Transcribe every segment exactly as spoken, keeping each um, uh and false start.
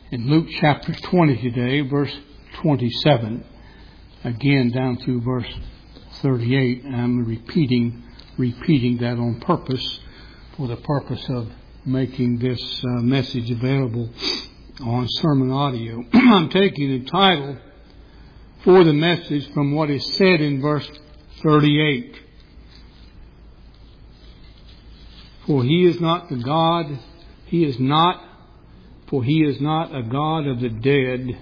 in Luke chapter twenty today, verse twenty-seven. Again, down through verse thirty-eight. And I'm repeating, repeating that on purpose, for the purpose of making this uh, message available on sermon audio. I'm taking the title for the message from what is said in verse thirty-eight. For he is not the God, he is not, for he is not a God of the dead,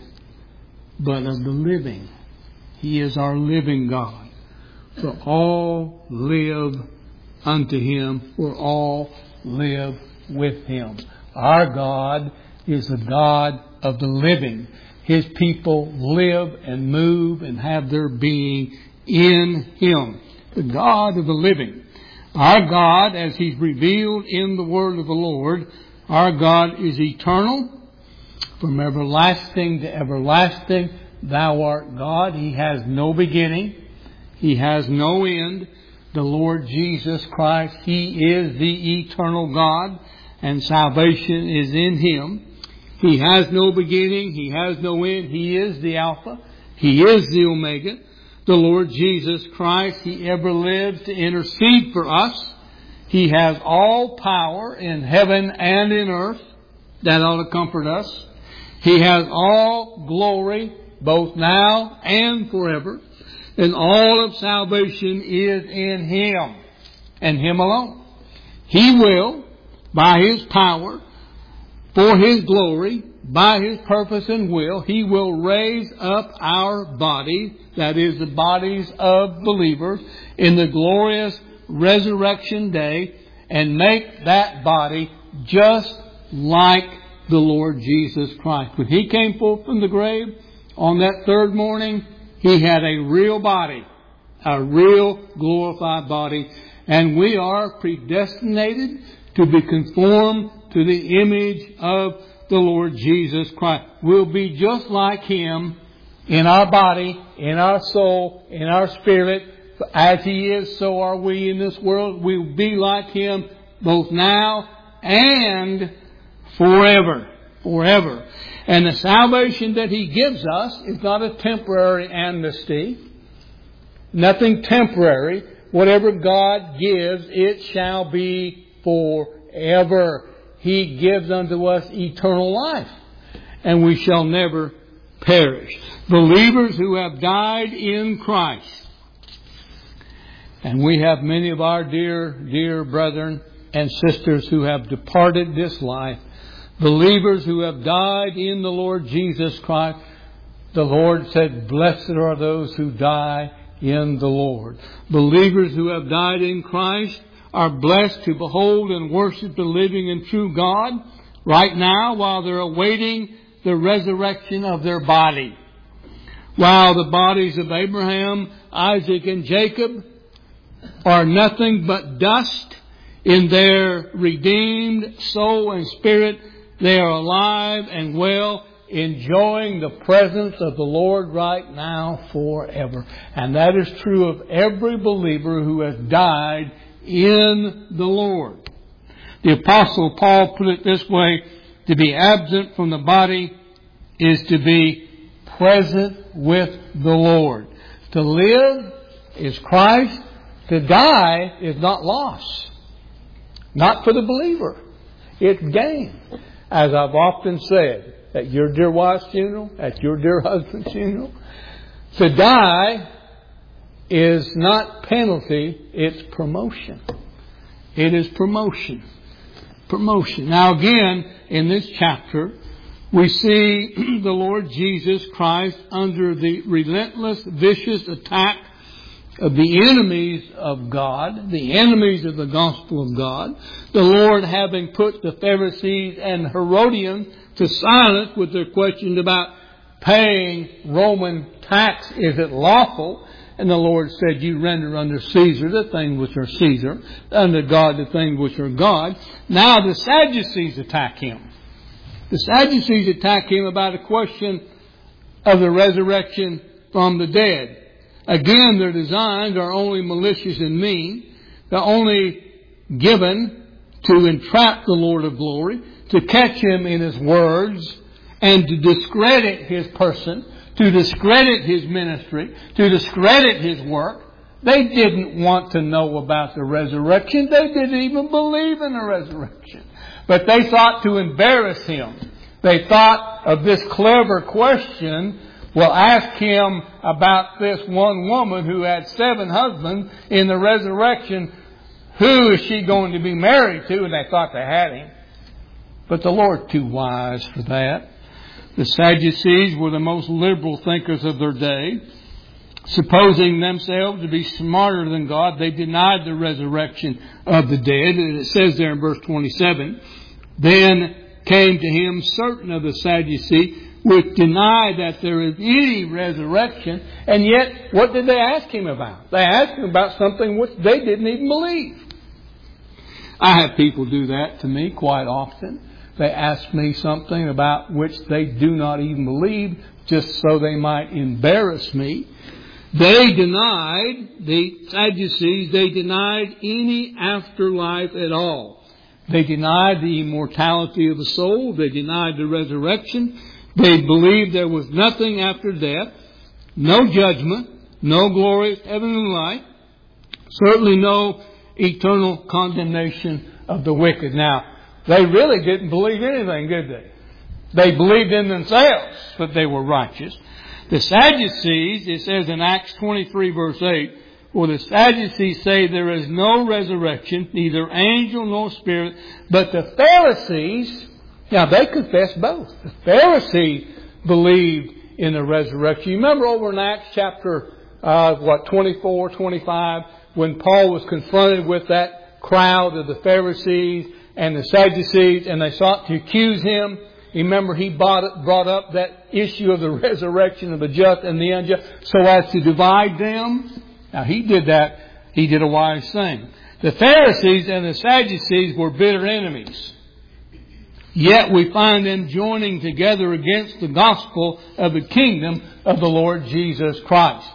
but of the living. He is our living God. For all live unto him, for all live with him. Our God is the God of the living. His people live and move and have their being in him. The God of the living. Our God, as he's revealed in the word of the Lord, our God is eternal. From everlasting to everlasting, thou art God. He has no beginning. He has no end. The Lord Jesus Christ, he is the eternal God, and salvation is in him. He has no beginning. He has no end. He is the Alpha. He is the Omega. The Lord Jesus Christ, he ever lives to intercede for us. He has all power in heaven and in earth. That ought to comfort us. He has all glory, both now and forever. And all of salvation is in him and him alone. He will, by his power, for his glory, by his purpose and will, he will raise up our bodies, that is the bodies of believers, in the glorious resurrection day, and make that body just like the Lord Jesus Christ. When he came forth from the grave on that third morning, he had a real body, a real glorified body, and we are predestinated to be conformed to the image of the Lord Jesus Christ. We'll be just like him in our body, in our soul, in our spirit. As he is, so are we in this world. We'll be like him both now and forever. Forever. And the salvation that he gives us is not a temporary amnesty. Nothing temporary. Whatever God gives, it shall be forever. He gives unto us eternal life, and we shall never perish. Believers who have died in Christ. And we have many of our dear, dear brethren and sisters who have departed this life. Believers who have died in the Lord Jesus Christ. The Lord said, blessed are those who die in the Lord. Believers who have died in Christ are blessed to behold and worship the living and true God right now while they're awaiting the resurrection of their body. While the bodies of Abraham, Isaac, and Jacob are nothing but dust, in their redeemed soul and spirit, they are alive and well, enjoying the presence of the Lord right now forever. And that is true of every believer who has died in the Lord. The Apostle Paul put it this way: to be absent from the body is to be present with the Lord. To live is Christ. To die is not loss. Not for the believer. It's gain. As I've often said, at your dear wife's funeral, at your dear husband's funeral, to die is not penalty, it's promotion. It is promotion. Promotion. Now again, in this chapter, we see the Lord Jesus Christ under the relentless, vicious attack of the enemies of God, the enemies of the gospel of God. The Lord having put the Pharisees and Herodians to silence with their questions about paying Roman tax. Is it lawful? And the Lord said, you render unto Caesar the things which are Caesar, unto God the things which are God. Now the Sadducees attack him. The Sadducees attack him about a question of the resurrection from the dead. Again, their designs are only malicious and mean. They're only given to entrap the Lord of glory, to catch him in his words, and to discredit His person, to discredit His ministry, to discredit His work. They didn't want to know about the resurrection. They didn't even believe in the resurrection. But they thought to embarrass Him. They thought of this clever question. Well, ask Him about this one woman who had seven husbands in the resurrection. Who is she going to be married to? And they thought they had Him. But the Lord too wise for that. The Sadducees were the most liberal thinkers of their day. Supposing themselves to be smarter than God, they denied the resurrection of the dead. And it says there in verse twenty-seven, then came to Him certain of the Sadducees which deny that there is any resurrection. And yet, what did they ask Him about? They asked Him about something which they didn't even believe. I have people do that to me quite often. They ask me something about which they do not even believe, just so they might embarrass me. They denied, the Sadducees, they denied any afterlife at all. They denied the immortality of the soul. They denied the resurrection. They believed there was nothing after death, no judgment, no glorious heavenly life, certainly no eternal condemnation of the wicked. Now, they really didn't believe anything, did they? They believed in themselves that they were righteous. The Sadducees, it says in Acts twenty-three verse eight, for the Sadducees say there is no resurrection, neither angel nor spirit, but the Pharisees, now they confessed both. The Pharisees believed in the resurrection. You remember over in Acts chapter, uh, what, twenty-four, twenty-five, when Paul was confronted with that crowd of the Pharisees and the Sadducees, and they sought to accuse him. You remember he brought, brought up that issue of the resurrection of the just and the unjust so as to divide them. Now he did that. He did a wise thing. The Pharisees and the Sadducees were bitter enemies. Yet we find them joining together against the gospel of the kingdom of the Lord Jesus Christ.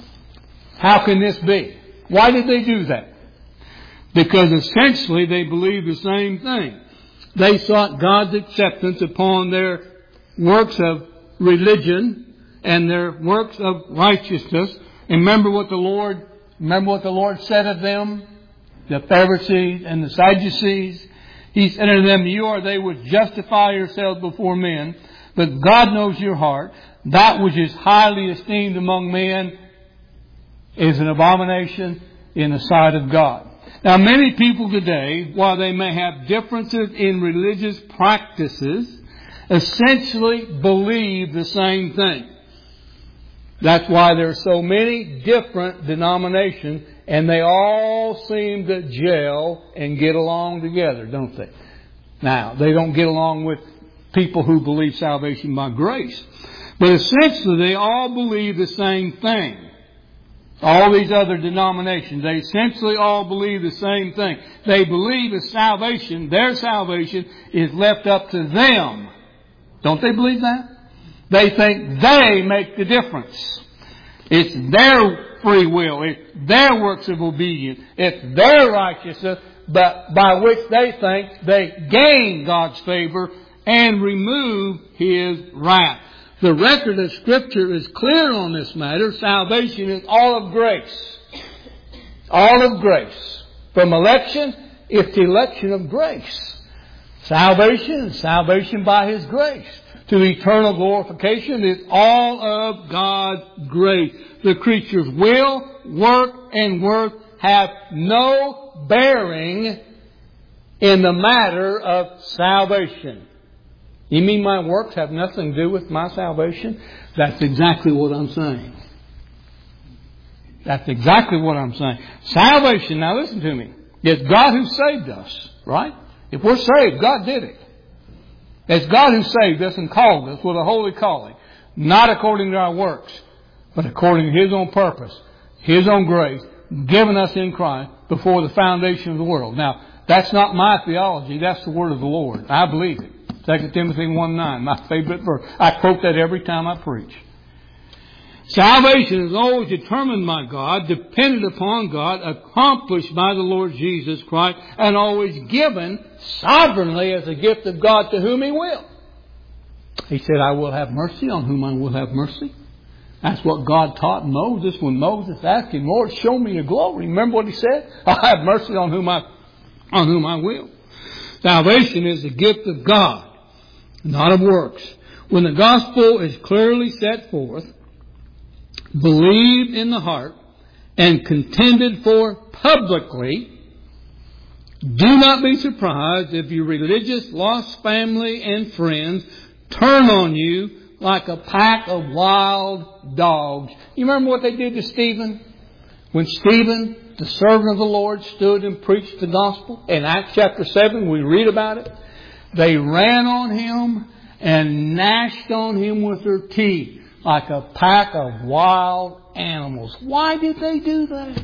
How can this be? Why did they do that? Because essentially they believed the same thing. They sought God's acceptance upon their works of religion and their works of righteousness. And remember what the Lord, remember what the Lord said of them, the Pharisees and the Sadducees. He said unto them, you are they which justify yourselves before men, but God knows your heart. That which is highly esteemed among men is an abomination in the sight of God. Now, many people today, while they may have differences in religious practices, essentially believe the same thing. That's why there are so many different denominations, and they all seem to gel and get along together, don't they? Now, they don't get along with people who believe salvation by grace. But essentially, they all believe the same thing. All these other denominations, they essentially all believe the same thing. They believe that salvation, their salvation, is left up to them. Don't they believe that? They think they make the difference. It's their free will. It's their works of obedience. It's their righteousness, but by which they think they gain God's favor and remove His wrath. The record of Scripture is clear on this matter. Salvation is all of grace. All of grace. From election, it's the election of grace. Salvation is salvation by His grace. To eternal glorification is all of God's grace. The creature's will, work, and worth have no bearing in the matter of salvation. You mean my works have nothing to do with my salvation? That's exactly what I'm saying. That's exactly what I'm saying. Salvation, now listen to me, it's God who saved us, right? If we're saved, God did it. It's God who saved us and called us with a holy calling. Not according to our works, but according to His own purpose, His own grace, given us in Christ before the foundation of the world. Now, that's not my theology. That's the word of the Lord. I believe it. Second Timothy one nine, my favorite verse. I quote that every time I preach. Salvation is always determined by God, dependent upon God, accomplished by the Lord Jesus Christ, and always given sovereignly as a gift of God to whom He will. He said, I will have mercy on whom I will have mercy. That's what God taught Moses when Moses asked him, Lord, show me your glory. Remember what he said? I'll have mercy on whom I, on whom I will. Salvation is a gift of God, not of works. When the gospel is clearly set forth, believed in the heart, and contended for publicly, do not be surprised if your religious lost family and friends turn on you like a pack of wild dogs. You remember what they did to Stephen? When Stephen, the servant of the Lord, stood and preached the gospel. In Acts chapter seven, we read about it. They ran on him and gnashed on him with their teeth like a pack of wild animals. Why did they do that?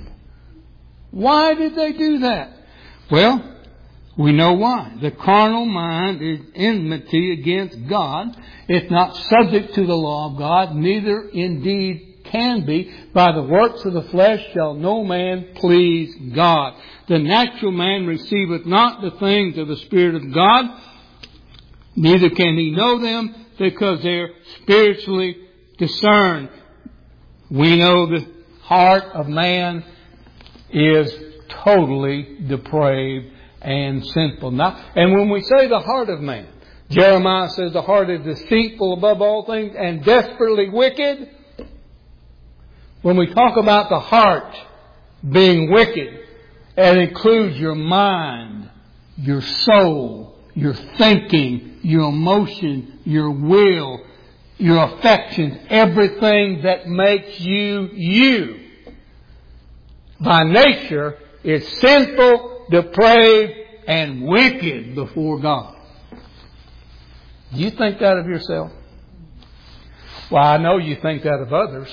Why did they do that? Well, we know why. The carnal mind is enmity against God. It's not subject to the law of God, neither indeed can be. By the works of the flesh shall no man please God. The natural man receiveth not the things of the Spirit of God, neither can he know them, because they're spiritually discerned. We know the heart of man is totally depraved and sinful. Now, and when we say the heart of man, Jeremiah says the heart is deceitful above all things and desperately wicked. When we talk about the heart being wicked, it includes your mind, your soul, your thinking, your emotion, your will, your affections, everything that makes you you. By nature, is sinful, depraved, and wicked before God. Do you think that of yourself? Well, I know you think that of others.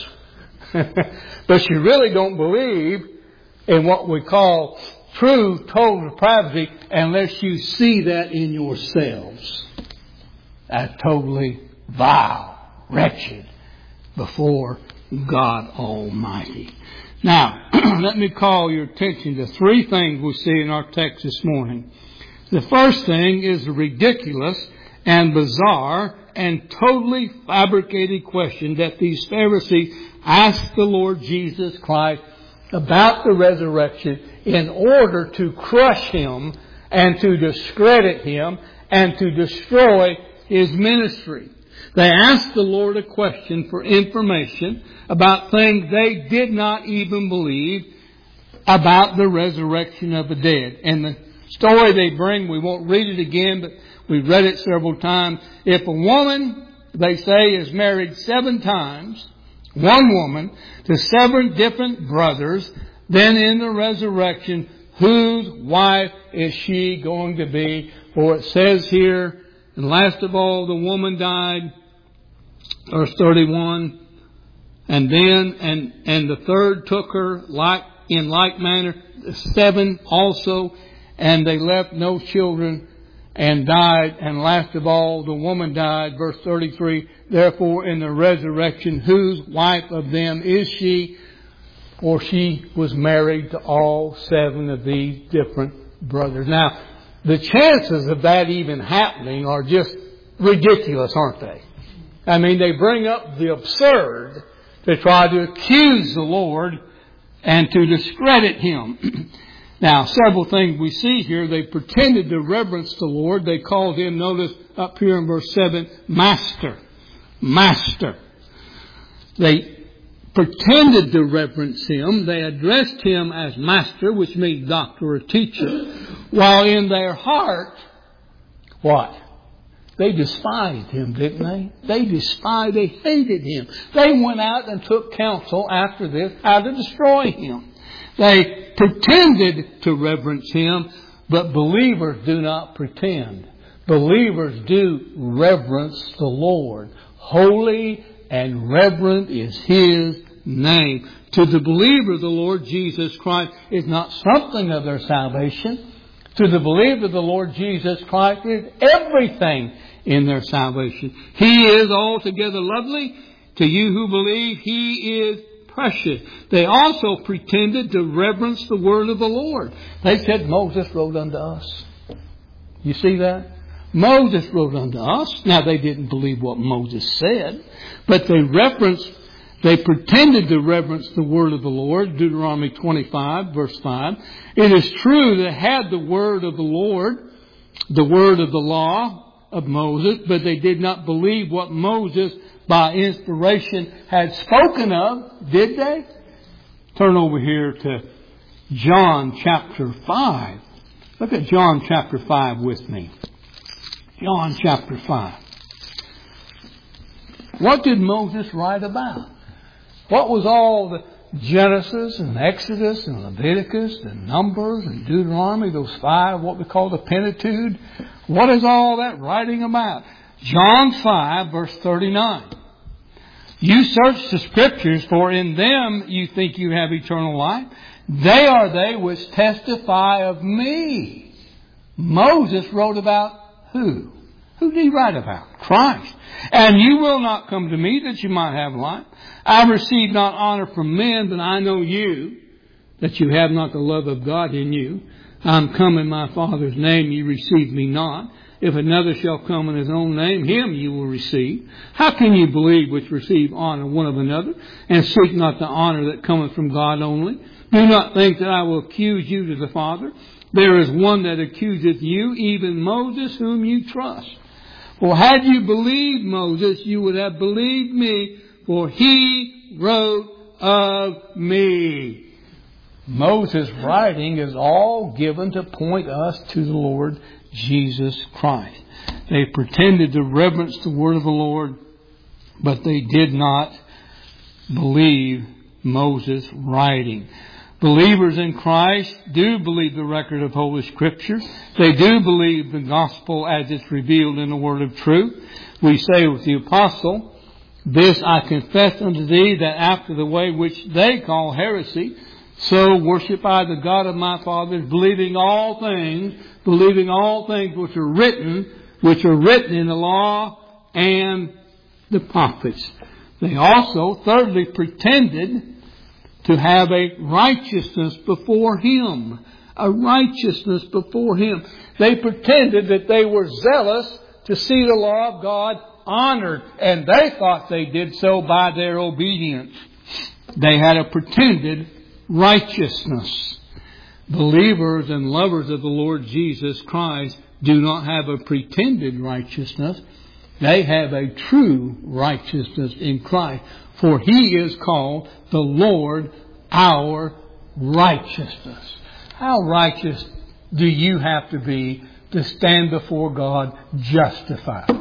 But you really don't believe in what we call true total depravity unless you see that in yourselves. That's totally vile, wretched before God Almighty. Now, let me call your attention to three things we see in our text this morning. The first thing is the ridiculous and bizarre and totally fabricated question that these Pharisees asked the Lord Jesus Christ about the resurrection in order to crush Him and to discredit Him and to destroy His ministry. They asked the Lord a question for information about things they did not even believe about the resurrection of the dead. And the story they bring, we won't read it again, but we've read it several times. If a woman, they say, is married seven times, one woman, to seven different brothers, then in the resurrection, whose wife is she going to be? For it says here, and last of all, the woman died, verse thirty-one, and then, and, and the third took her like, in like manner, the seven also, and they left no children and died, and last of all, the woman died, verse thirty-three, therefore in the resurrection, whose wife of them is she? For she was married to all seven of these different brothers. Now, the chances of that even happening are just ridiculous, aren't they? I mean, they bring up the absurd to try to accuse the Lord and to discredit Him. Now, several things we see here. They pretended to reverence the Lord. They called Him, notice up here in verse seven, Master. Master. They pretended to reverence Him. They addressed Him as Master, which means doctor or teacher. While in their heart, what? They despised Him, didn't they? They despised, they hated Him. They went out and took counsel after this how to destroy Him. They pretended to reverence Him, but believers do not pretend. Believers do reverence the Lord. Holy and reverent is His name. To the believer, the Lord Jesus Christ is not something of their salvation. To the believer, the Lord Jesus Christ is everything in their salvation. He is altogether lovely. To you who believe, He is precious. They also pretended to reverence the word of the Lord. They said, Moses wrote unto us. You see that? Moses wrote unto us. Now, they didn't believe what Moses said, but they referenced, they pretended to reverence the word of the Lord, Deuteronomy twenty-five, verse five. It is true they had the word of the Lord, the word of the law of Moses, but they did not believe what Moses, by inspiration, had spoken of, did they? Turn over here to John chapter five. Look at John chapter five with me. John chapter five. What did Moses write about? What was all the Genesis and Exodus and Leviticus and Numbers and Deuteronomy, those five, what we call the Pentateuch? What is all that writing about? John five, verse thirty-nine. You search the Scriptures, for in them you think you have eternal life. They are they which testify of me. Moses wrote about who? Who did he write about? Christ. And you will not come to me that you might have life. I receive not honor from men, but I know you, that you have not the love of God in you. I'm come in my Father's name, you receive me not. If another shall come in his own name, him you will receive. How can you believe which receive honor one of another, and seek not the honor that cometh from God only? Do not think that I will accuse you to the Father. There is one that accuseth you, even Moses, whom you trust. For had you believed Moses, you would have believed me, for he wrote of me. Moses' writing is all given to point us to the Lord Jesus Christ. They pretended to reverence the word of the Lord, but they did not believe Moses' writing. Believers in Christ do believe the record of Holy Scripture. They do believe the gospel as it's revealed in the word of truth. We say with the apostle, this I confess unto thee, that after the way which they call heresy, so worship I the God of my fathers, believing all things, believing all things which are written, which are written in the law and the prophets. They also, thirdly, pretended to have a righteousness before Him. A righteousness before Him. They pretended that they were zealous to see the law of God honored, and they thought they did so by their obedience. They had a pretended righteousness. Believers and lovers of the Lord Jesus Christ do not have a pretended righteousness. They have a true righteousness in Christ. For He is called the Lord our righteousness. How righteous do you have to be to stand before God justified?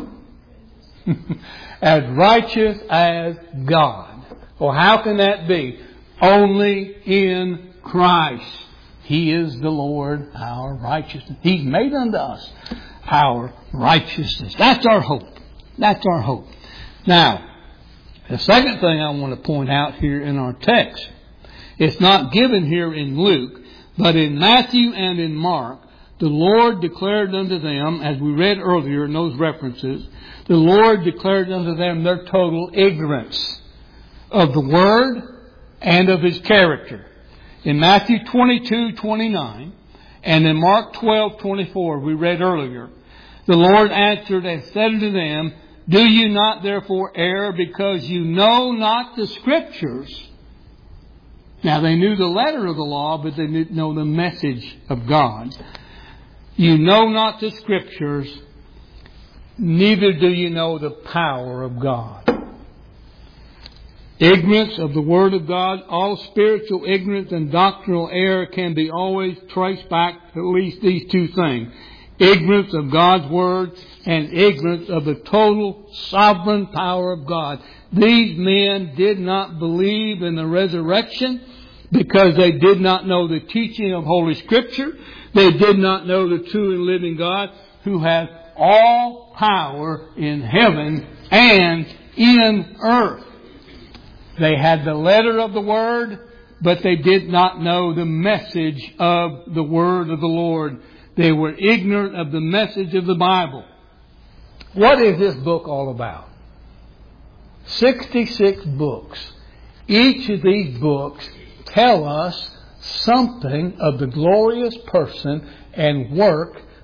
As righteous as God. Well, how can that be? Only in Christ. He is the Lord our righteousness. He's made unto us our righteousness. That's our hope. That's our hope. Now, the second thing I want to point out here in our text, it's not given here in Luke, but in Matthew and in Mark, the Lord declared unto them, as we read earlier in those references, the Lord declared unto them their total ignorance of the Word and of His character. In Matthew twenty-two twenty-nine and in Mark twelve twenty-four, we read earlier, the Lord answered and said unto them, do you not therefore err because you know not the Scriptures? Now they knew the letter of the law, but they didn't know the message of God. You know not the Scriptures, neither do you know the power of God. Ignorance of the Word of God, all spiritual ignorance and doctrinal error can be always traced back to at least these two things. Ignorance of God's Word and ignorance of the total sovereign power of God. These men did not believe in the resurrection because they did not know the teaching of Holy Scripture. They did not know the true and living God who has all power in heaven and in earth. They had the letter of the Word, but they did not know the message of the Word of the Lord. They were ignorant of the message of the Bible. What is this book all about? sixty-six books. Each of these books tell us something of the glorious person and work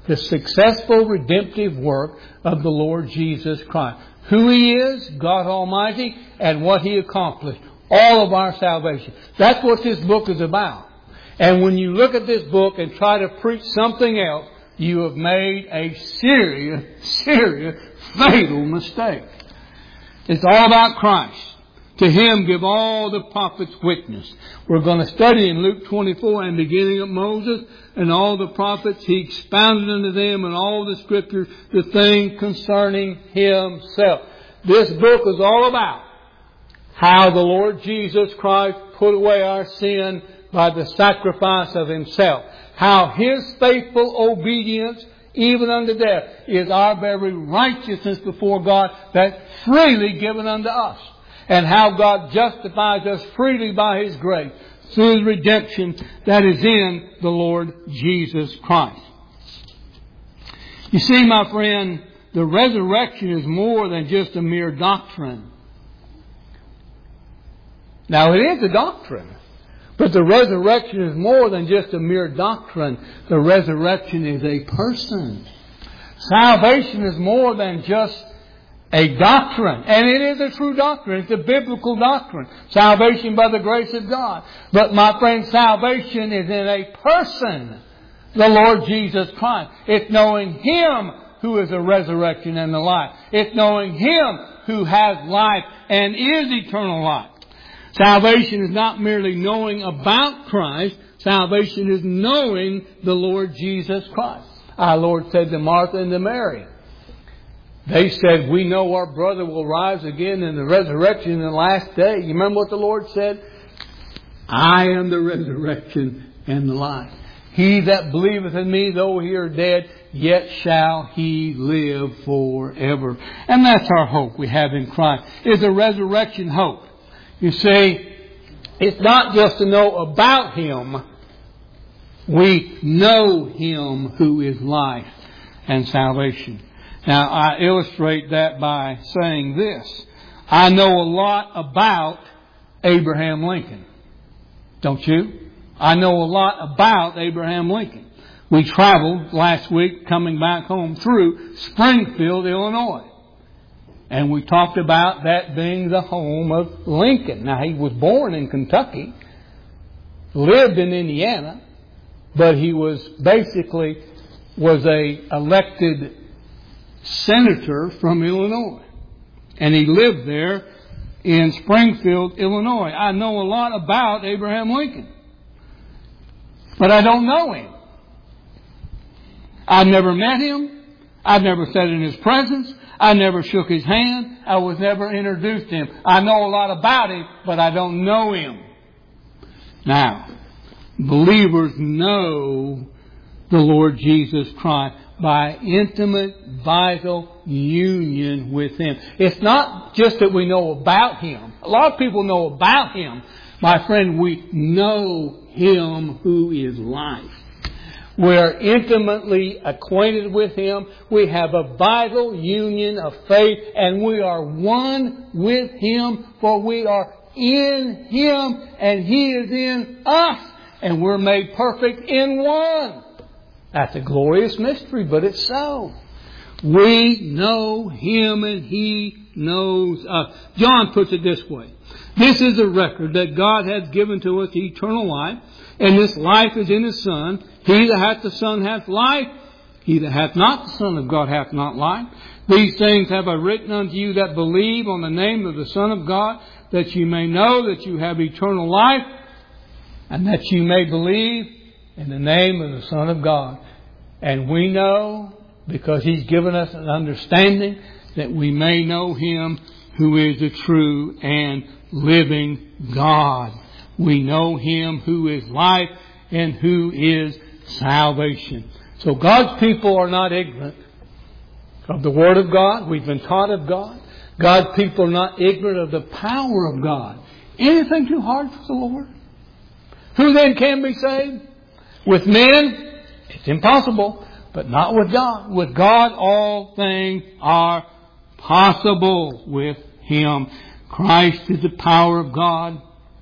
the successful redemptive work of the Lord Jesus Christ. Who He is, God Almighty, and what He accomplished. All of our salvation. That's what this book is about. And when you look at this book and try to preach something else, you have made a serious, serious, fatal mistake. It's all about Christ. To Him give all the prophets witness. We're going to study in Luke twenty-four, and beginning of Moses and all the prophets, He expounded unto them in all the Scriptures the thing concerning Himself. This book is all about how the Lord Jesus Christ put away our sin by the sacrifice of Himself. How His faithful obedience, even unto death, is our very righteousness before God, that's freely given unto us. And how God justifies us freely by His grace through the redemption that is in the Lord Jesus Christ. You see, my friend, the resurrection is more than just a mere doctrine. Now, it is a doctrine. But the resurrection is more than just a mere doctrine. The resurrection is a person. Salvation is more than just a doctrine. And it is a true doctrine. It's a biblical doctrine. Salvation by the grace of God. But my friend, salvation is in a person. The Lord Jesus Christ. It's knowing Him who is the resurrection and the life. It's knowing Him who has life and is eternal life. Salvation is not merely knowing about Christ. Salvation is knowing the Lord Jesus Christ. Our Lord said to Martha and to Mary, they said, we know our brother will rise again in the resurrection in the last day. You remember what the Lord said? I am the resurrection and the life. He that believeth in me, though he are dead, yet shall he live forever. And that's our hope we have in Christ. It's a resurrection hope. You see, it's not just to know about Him. We know Him who is life and salvation. Now, I illustrate that by saying this. I know a lot about Abraham Lincoln. Don't you? I know a lot about Abraham Lincoln. We traveled last week coming back home through Springfield, Illinois. And we talked about that being the home of Lincoln. Now, he was born in Kentucky, lived in Indiana, but he was basically was a elected senator from Illinois. And he lived there in Springfield, Illinois. I know a lot about Abraham Lincoln, but I don't know him. I've never met him. I've never sat in his presence. I never shook his hand. I was never introduced to him. I know a lot about him, but I don't know him. Now, believers know the Lord Jesus Christ by intimate, vital union with Him. It's not just that we know about Him. A lot of people know about Him. My friend, we know Him who is life. We're intimately acquainted with Him. We have a vital union of faith, and we are one with Him, for we are in Him, and He is in us, and we're made perfect in one. That's a glorious mystery, but it's so. We know Him, and He knows us. John puts it this way. This is a record that God hath given to us eternal life, and this life is in His Son. He that hath the Son hath life. He that hath not the Son of God hath not life. These things have I written unto you that believe on the name of the Son of God, that you may know that you have eternal life, and that you may believe in the name of the Son of God. And we know, because He's given us an understanding, that we may know Him who is the true and living God. We know Him who is life and who is salvation. So God's people are not ignorant of the Word of God. We've been taught of God. God's people are not ignorant of the power of God. Anything too hard for the Lord? Who then can be saved? With men, it's impossible, but not with God. With God, all things are possible with Him. Christ is the power of God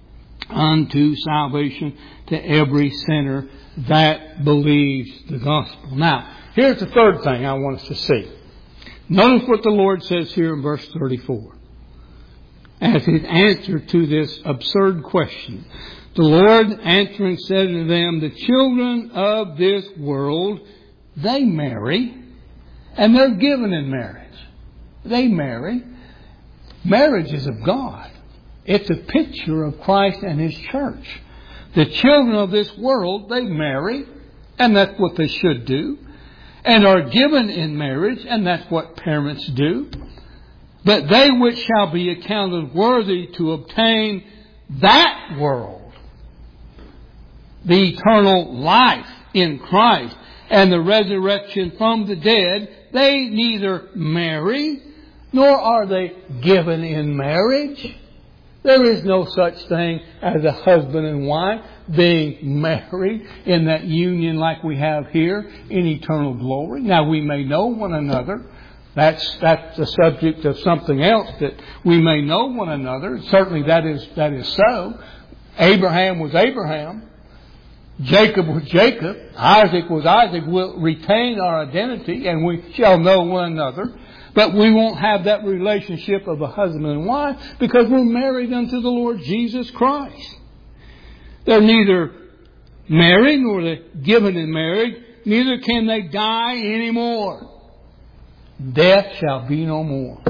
unto salvation to every sinner that believes the gospel. Now, here's the third thing I want us to see. Notice what the Lord says here in verse thirty-four. As His answer to this absurd question. The Lord answering said unto them, the children of this world, they marry, and they're given in marriage. They marry. Marriage is of God. It's a picture of Christ and His church. The children of this world, they marry, and that's what they should do, and are given in marriage, and that's what parents do. But they which shall be accounted worthy to obtain that world, the eternal life in Christ, and the resurrection from the dead, they neither marry, nor are they given in marriage. There is no such thing as a husband and wife being married in that union like we have here in eternal glory. Now, we may know one another. That's that's the subject of something else, that we may know one another. Certainly that is that is so. Abraham was Abraham. Jacob was Jacob. Isaac was Isaac. We'll retain our identity and we shall know one another. But we won't have that relationship of a husband and wife because we're married unto the Lord Jesus Christ. They're neither married nor they're given in marriage. Neither can they die anymore. Death shall be no more.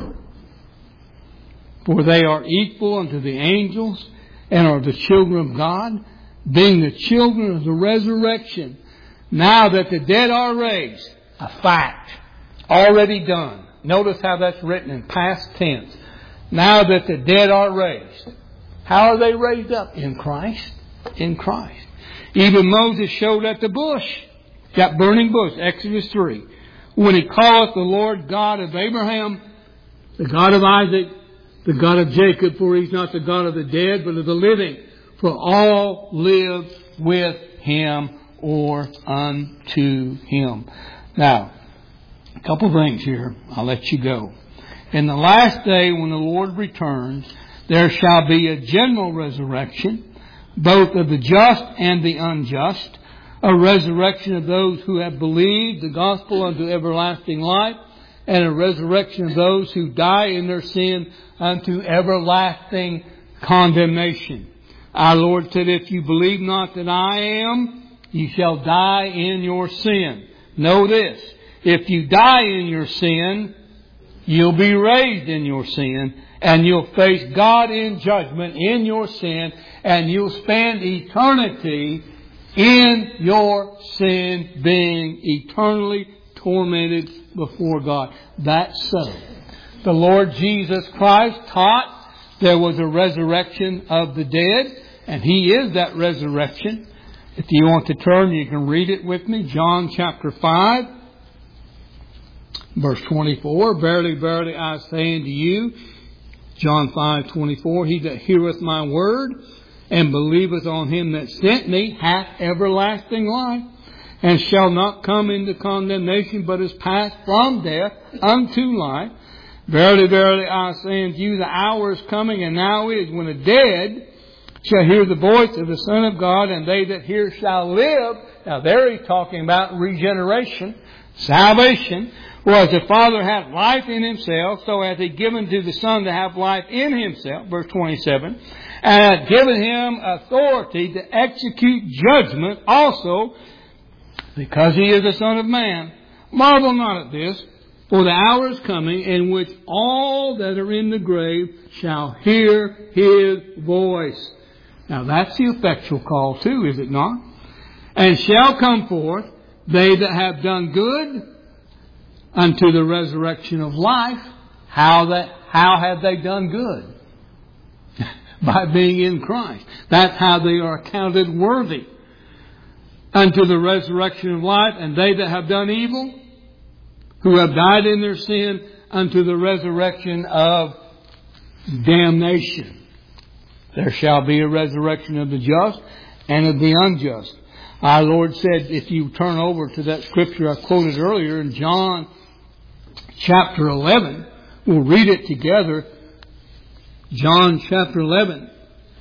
For they are equal unto the angels and are the children of God, being the children of the resurrection. Now that the dead are raised, a fact, already done. Notice how that's written in past tense. Now that the dead are raised. How are they raised up? In Christ. In Christ. Even Moses showed at the bush, that burning bush, Exodus three. When he calleth the Lord God of Abraham, the God of Isaac, the God of Jacob, for He's not the God of the dead, but of the living. For all live with Him or unto Him. Now, a couple of things here. I'll let you go. In the last day when the Lord returns, there shall be a general resurrection, both of the just and the unjust, a resurrection of those who have believed the gospel unto everlasting life, and a resurrection of those who die in their sin unto everlasting condemnation. Our Lord said, if you believe not that I am, you shall die in your sin. Know this. If you die in your sin, you'll be raised in your sin, and you'll face God in judgment in your sin, and you'll spend eternity in your sin, being eternally tormented before God. That's so. The Lord Jesus Christ taught there was a resurrection of the dead, and He is that resurrection. If you want to turn, you can read it with me. John chapter five. Verse twenty-four, verily, verily, I say unto you, John five twenty-four, he that heareth my word and believeth on Him that sent me hath everlasting life, and shall not come into condemnation, but is passed from death unto life. Verily, verily, I say unto you, the hour is coming, and now is, when the dead shall hear the voice of the Son of God, and they that hear shall live. Now there he's talking about regeneration, salvation. For as the Father hath life in Himself, so hath He given to the Son to have life in Himself. Verse twenty-seven. And hath given Him authority to execute judgment also, because He is the Son of Man. Marvel not at this, for the hour is coming in which all that are in the grave shall hear His voice. Now that's the effectual call too, is it not? And shall come forth, they that have done good, unto the resurrection of life. How that, how have they done good? By being in Christ. That's how they are accounted worthy. Unto the resurrection of life, and they that have done evil, who have died in their sin, unto the resurrection of damnation. There shall be a resurrection of the just and of the unjust. Our Lord said, if you turn over to that scripture I quoted earlier in John chapter eleven, we'll read it together. John chapter eleven.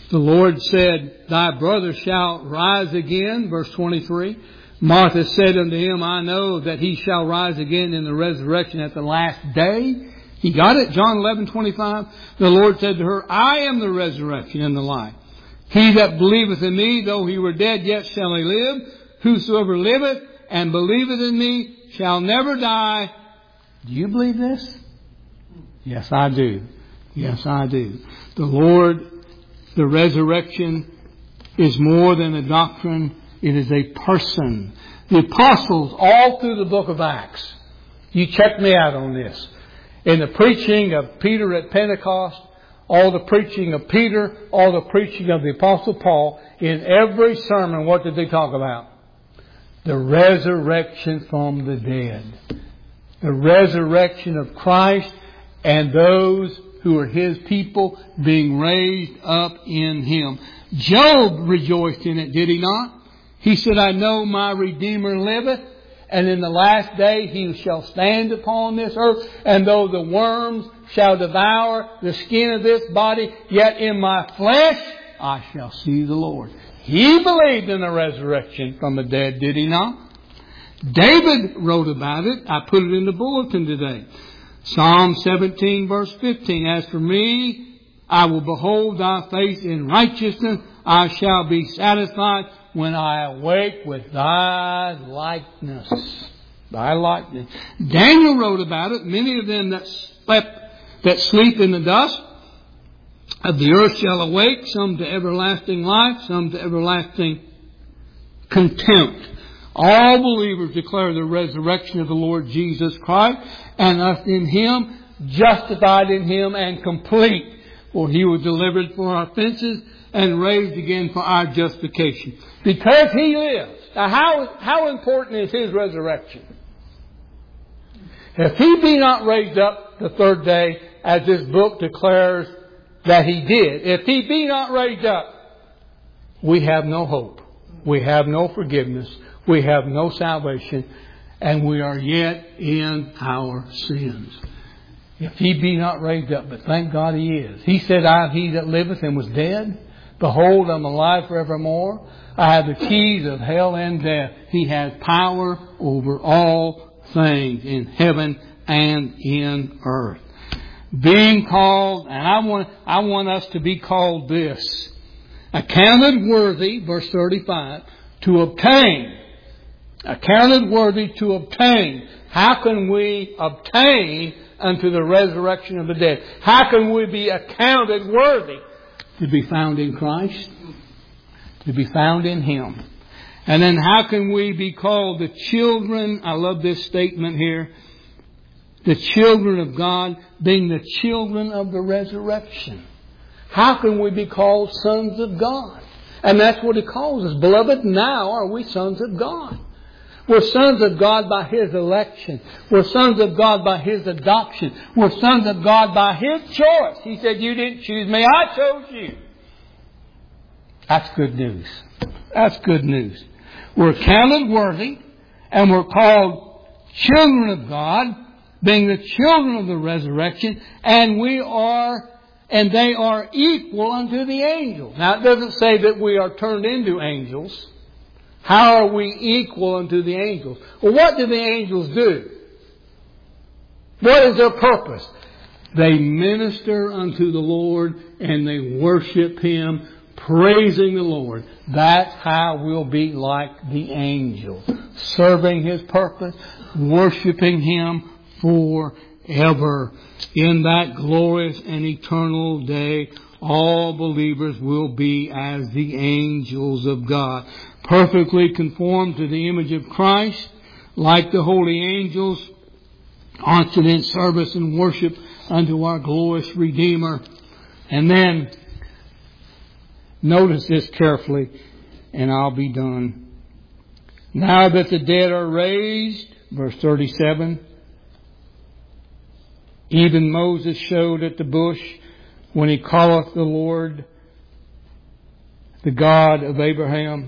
The Lord said, Thy brother shall rise again, verse twenty-three. Martha said unto him, I know that he shall rise again in the resurrection at the last day. He got it? John eleven twenty-five. The Lord said to her, I am the resurrection and the life. He that believeth in me, though he were dead, yet shall he live. Whosoever liveth and believeth in me shall never die. Do you believe this? Yes, I do. Yes, I do. The Lord, the resurrection is more than a doctrine. It is a person. The apostles, all through the book of Acts, you check me out on this. In the preaching of Peter at Pentecost, all the preaching of Peter, all the preaching of the Apostle Paul, in every sermon, what did they talk about? The resurrection from the dead. The resurrection of Christ and those who are His people being raised up in Him. Job rejoiced in it, did he not? He said, I know my Redeemer liveth, and in the last day He shall stand upon this earth, and though the worms shall devour the skin of this body, yet in my flesh I shall see the Lord. He believed in the resurrection from the dead, did he not? David wrote about it. I put it in the bulletin today. Psalm seventeen verse fifteen. As for me, I will behold thy face in righteousness. I shall be satisfied when I awake with thy likeness. Thy likeness. Daniel wrote about it. Many of them that slept, that sleep in the dust of the earth shall awake, some to everlasting life, some to everlasting contempt. All believers declare the resurrection of the Lord Jesus Christ, and us in Him, justified in Him, and complete. For He was delivered for our offenses and raised again for our justification. Because He lives. Now how, how important is His resurrection? If He be not raised up the third day, as this book declares that He did, if He be not raised up, we have no hope. We have no forgiveness. We have no salvation. And we are yet in our sins. If He be not raised up, but thank God He is. He said, I am He that liveth and was dead. Behold, I'm alive forevermore. I have the keys of hell and death. He has power over all things in heaven and in earth. Being called, and I want, I want us to be called this. Accounted worthy, verse thirty-five, to obtain. Accounted worthy to obtain. How can we obtain unto the resurrection of the dead? How can we be accounted worthy? To be found in Christ. To be found in Him. And then how can we be called the children? I love this statement here. The children of God, being the children of the resurrection. How can we be called sons of God? And that's what He calls us. Beloved, now are we sons of God. We're sons of God by His election. We're sons of God by His adoption. We're sons of God by His choice. He said, you didn't choose me, I chose you. That's good news. That's good news. We're counted worthy, and we're called children of God, being the children of the resurrection, and we are, and they are equal unto the angels. Now it doesn't say that we are turned into angels. How are we equal unto the angels? Well, what do the angels do? What is their purpose? They minister unto the Lord and they worship Him, praising the Lord. That's how we'll be like the angels. Serving His purpose, worshiping Him forever. In that glorious and eternal day, all believers will be as the angels of God. Perfectly conformed to the image of Christ, like the holy angels, constant in service and worship unto our glorious Redeemer. And then, notice this carefully, and I'll be done. Now that the dead are raised, verse thirty-seven, even Moses showed at the bush when he calleth the Lord, the God of Abraham,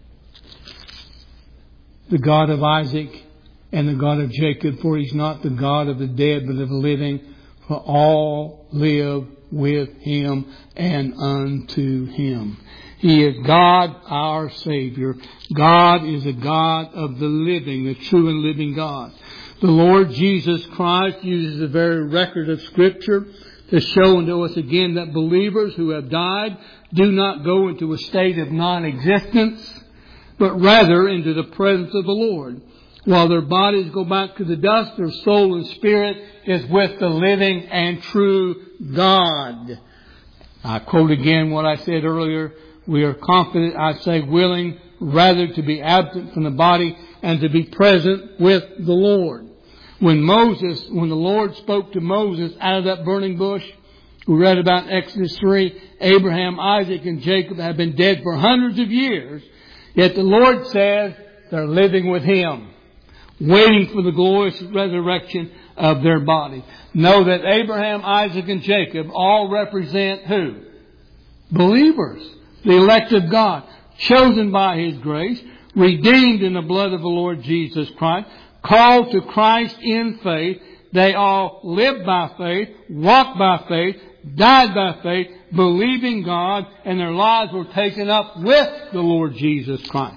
the God of Isaac, and the God of Jacob, for He's not the God of the dead, but of the living. for all live with Him and unto Him. He is God, our Savior. God is a God of the living, the true and living God. The Lord Jesus Christ uses the very record of Scripture to show unto us again that believers who have died do not go into a state of non-existence, but rather into the presence of the Lord. While their bodies go back to the dust, their soul and spirit is with the living and true God. I quote again what I said earlier. We are confident, I say willing, rather to be absent from the body and to be present with the Lord. When Moses, when the Lord spoke to Moses out of that burning bush, we read about Exodus three, Abraham, Isaac, and Jacob have been dead for hundreds of years, yet the Lord says they're living with Him, waiting for the glorious resurrection of their body. Know that Abraham, Isaac, and Jacob all represent who? Believers, the elect of God, chosen by His grace, redeemed in the blood of the Lord Jesus Christ, called to Christ in faith. They all lived by faith, walked by faith, died by faith, believing God, and their lives were taken up with the Lord Jesus Christ.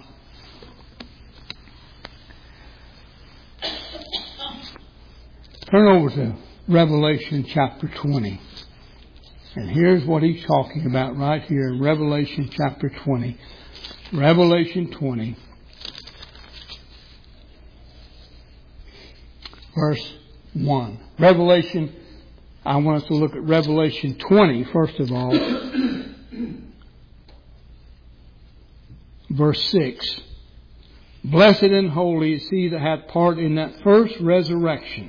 Turn over to Revelation chapter twenty. And here's what he's talking about right here in Revelation chapter twenty. Revelation twenty. Verse one. Revelation, I want us to look at Revelation twenty, first of all. Verse six. Blessed and holy is he that hath part in that first resurrection.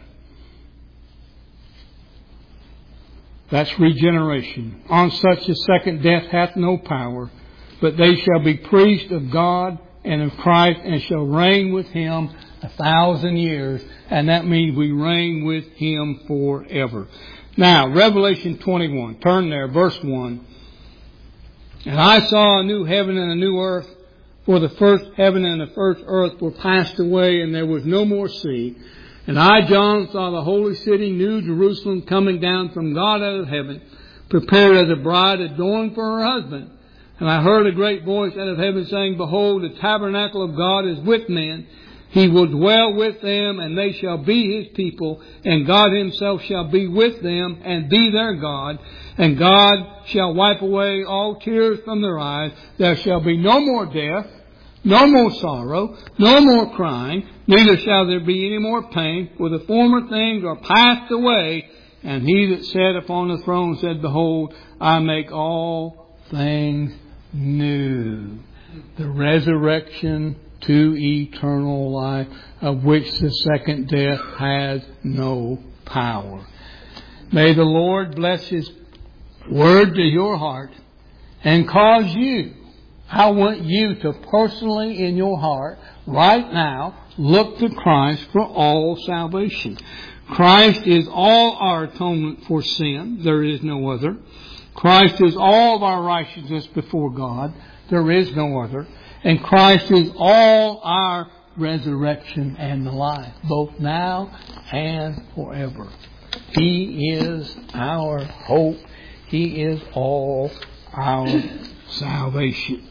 That's regeneration. On such a second death hath no power, but they shall be priests of God and of Christ, and shall reign with Him a thousand years. And that means we reign with Him forever. Now, Revelation twenty-one. Turn there, verse one. And I saw a new heaven and a new earth, for the first heaven and the first earth were passed away, and there was no more sea. And I, John, saw the holy city, New Jerusalem, coming down from God out of heaven, prepared as a bride adorned for her husband. And I heard a great voice out of heaven saying, Behold, the tabernacle of God is with men. He will dwell with them, and they shall be His people. And God Himself shall be with them, and be their God. And God shall wipe away all tears from their eyes. There shall be no more death, no more sorrow, no more crying, neither shall there be any more pain, for the former things are passed away. And He that sat upon the throne said, Behold, I make all things new. The resurrection to eternal life, of which the second death has no power. May the Lord bless His word to your heart and cause you, I want you to personally in your heart, right now, look to Christ for all salvation. Christ is all our atonement for sin. There is no other. Christ is all of our righteousness before God. There is no other. And Christ is all our resurrection and life, both now and forever. He is our hope. He is all our salvation.